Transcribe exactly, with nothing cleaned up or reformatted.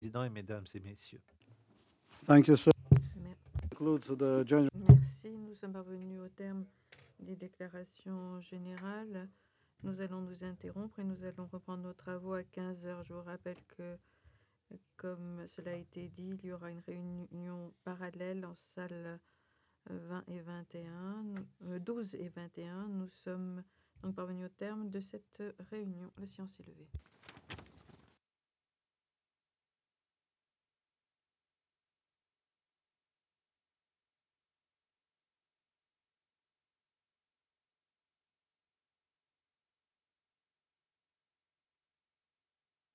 Président et mesdames et messieurs. Thank you, sir. Mer- Concludes the general. Merci, nous sommes parvenus au terme des déclarations générales. Nous allons nous interrompre et nous allons reprendre nos travaux à quinze heures. Je vous rappelle que, comme cela a été dit, il y aura une réunion parallèle en salle euh, vingt et vingt et un, euh, douze et vingt et un. Nous sommes donc parvenus au terme de cette réunion. La séance est levée.